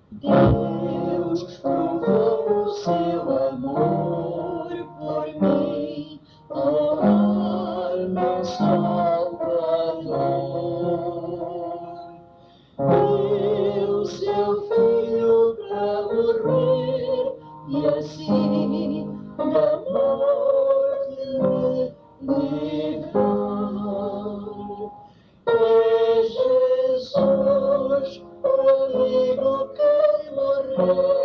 Deus provou o seu amor por mim, ao meu Salvador. Deu seu filho pra morrer e assim da morte me livrar. É Jesus, o amigo que morreu.